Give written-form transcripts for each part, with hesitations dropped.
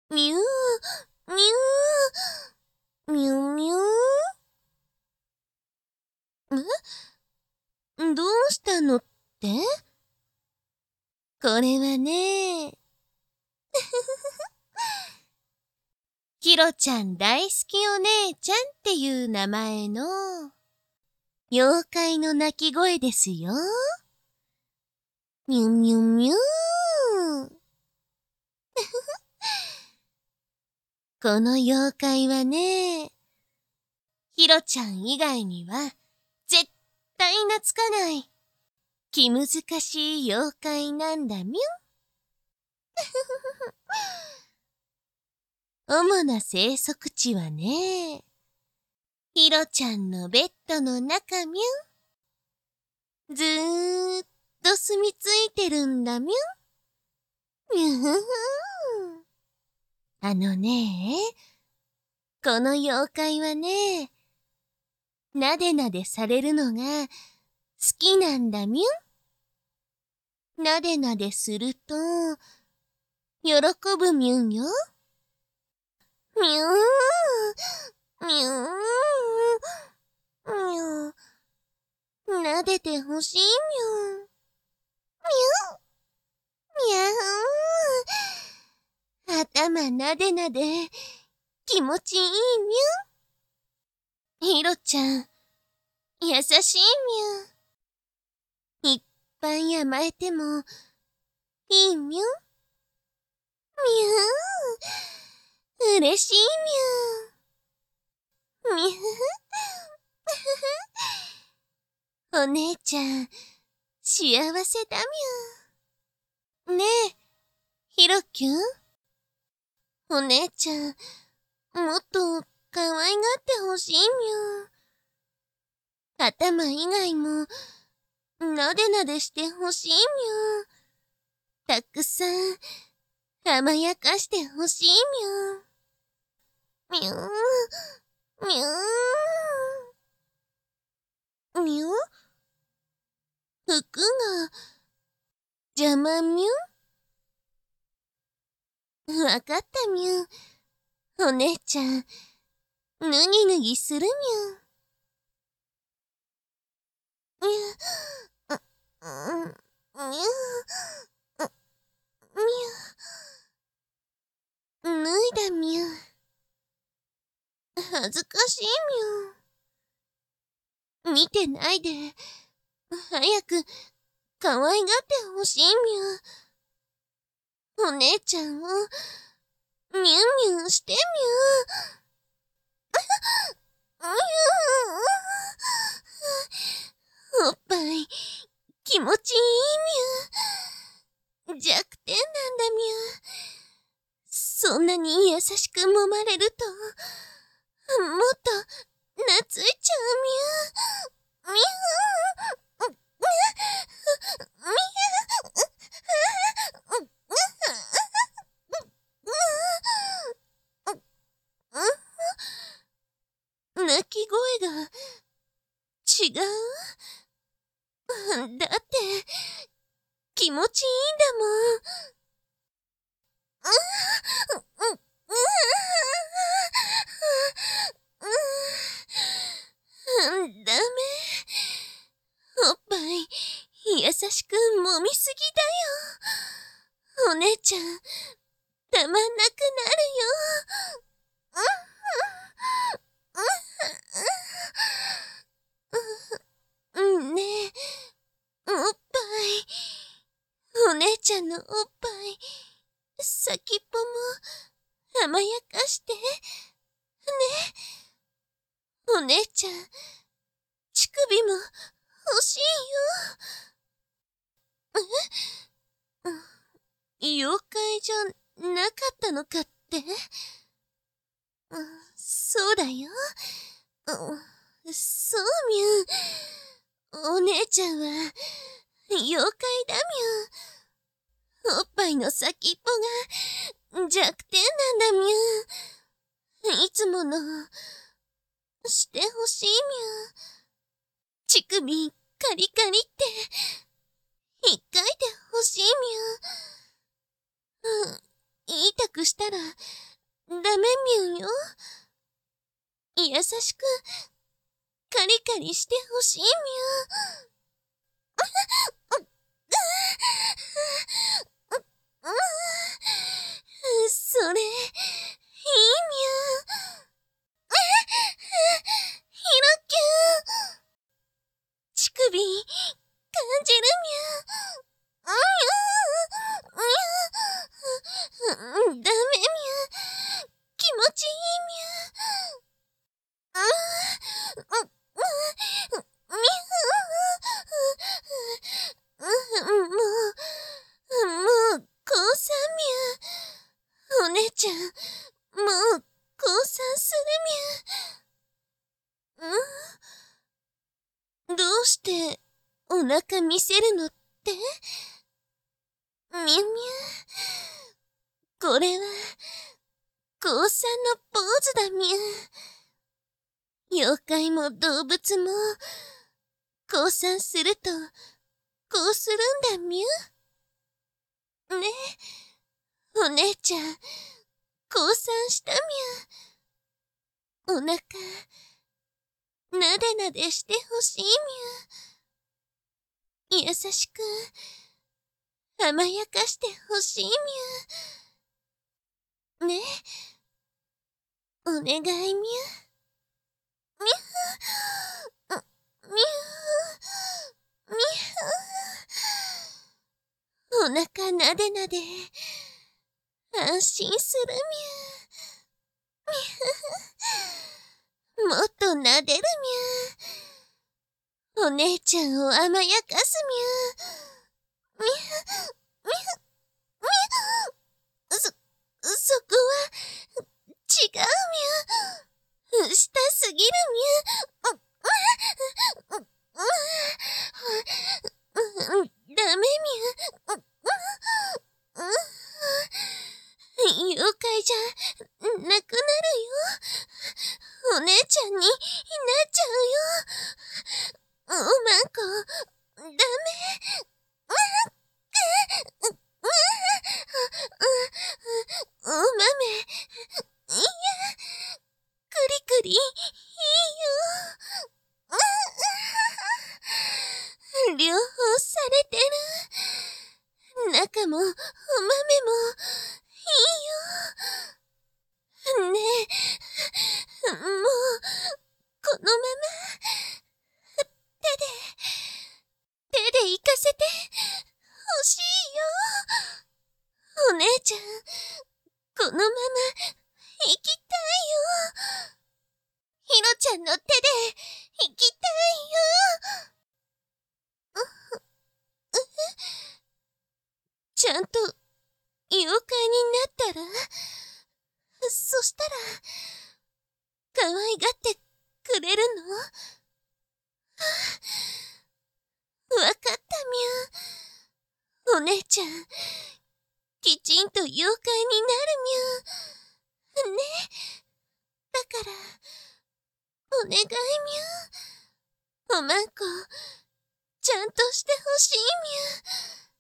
みゅー、みゅー、みゅみゅー。どうしたのって？これはね、ひろちゃん大好きお姉ちゃんっていう名前の妖怪の鳴き声ですよ。みゅみゅみゅー。この妖怪はね、ひろちゃん以外には絶対懐かない気難しい妖怪なんだみゅん。主な生息地はね、ひろちゃんのベッドの中みゅん。ずーっと住み着いてるんだみゅん。みゅふふん。この妖怪はね、なでなでされるのが好きなんだみゅん。なでなですると、喜ぶみゅんよ。みゅー、みゅー、みゅー。なでてほしいみゅん。みゅー、みゃー。頭なでなで気持ちいいみゅん。ひろちゃん、優しいみゅん。いっぱい甘えてもいいみゅん。みゅー、嬉しいみゅん。みゅー。お姉ちゃん、幸せだみゅん。ねえ、ひろきゅん。お姉ちゃん、もっと可愛がってほしいみゅん。頭以外も、なでなでしてほしいみゅん。たくさん、甘やかしてほしいみゅん。みゅん、みゅん。みゅん？服が邪魔みゅん。わかったみゅん。お姉ちゃん、ぬぎぬぎするみゅん。みゅん、みゅん、みゅん。脱いだみゅん。恥ずかしいみゅん。見てないで、早く可愛がってほしいみゅん。お姉ちゃんを、みゅんみゅんしてみゅん。みゅん。おっぱい、気持ちいいみゅん。弱点なんだみゅん。そんなに優しく揉まれると、もっと懐いちゃうみゅん。みゅん。みゅん。鳴き声が違う。だって気持ちいいんだもん。ダメ。おっぱい優しく揉みすぎだよ。お姉ちゃんたまんなくなるよ。ねえ、おっぱい。お姉ちゃんのおっぱい先っぽも甘やかして。ね。お姉ちゃん、乳首も欲しいよ。妖怪じゃなかったのかって？そうだよ。そうみゅん。お姉ちゃんは妖怪だみゅん。おっぱいの先っぽが弱点なんだみゅん。いつものしてほしいみゅん。乳首カリカリって引っかいてほしいみゅん。痛痛くしたら、ダメみゅんよ。優しく、カリカリしてほしいみゅん。それ、いいみゅん。ヒロキュン。乳首、感じるみゅん。ダメみゅん。気持ちいいみゅん。もう、降参みゅん。お姉ちゃん、もう、降参するみゅん。どうして、お腹見せるのって？みゅんみゅん。これは、降参のポーズだみゅん。妖怪も動物も、降参すると、こうするんだみゅん。ねえ、お姉ちゃん、降参したみゅん。お腹、なでなでしてほしいみゅん。優しく、甘やかしてほしいみゅん。ねえ、お願いみゅん。みゅん。みゅん。みゅん。お腹なでなで、安心するみゅん。もっとなでるみゅん。お姉ちゃんを甘やかすみゅん。みゅん。みゅん。みゅん。そこは、違うみゅん。下すぎるみゅん。ダメみゅん。妖怪じゃ、なくなるよ。お姉ちゃんになっちゃうよ。おまんこ、ダメ。お豆、いや、くりくり、いいよ。両方されてる。中も、お豆も、いいよ。ねえ、もう、このまま、手で行かせて、ほしいよ。お姉ちゃん、このまま、行きたいよ。ひろちゃんの手で、行きたいよ。ちゃんと、妖怪になったら、そしたら、可愛がってくれるの？わかったみゅん。お姉ちゃん、きちんと妖怪になるみゅん。ね。だから、お願いみゅん。おまんこ、ちゃんとしてほしいみゅん。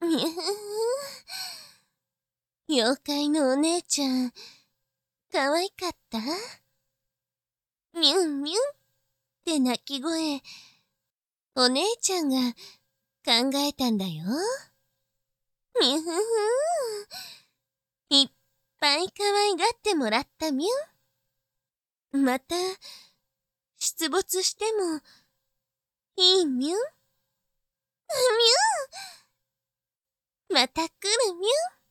みゅ妖怪のお姉ちゃん、かわいかった？みゅんみゅんって鳴き声、お姉ちゃんが考えたんだよ。みゅふふいっぱい可愛がってもらったみゅん。また、出没してもいいみゅん。みゅん。また来るみゅん。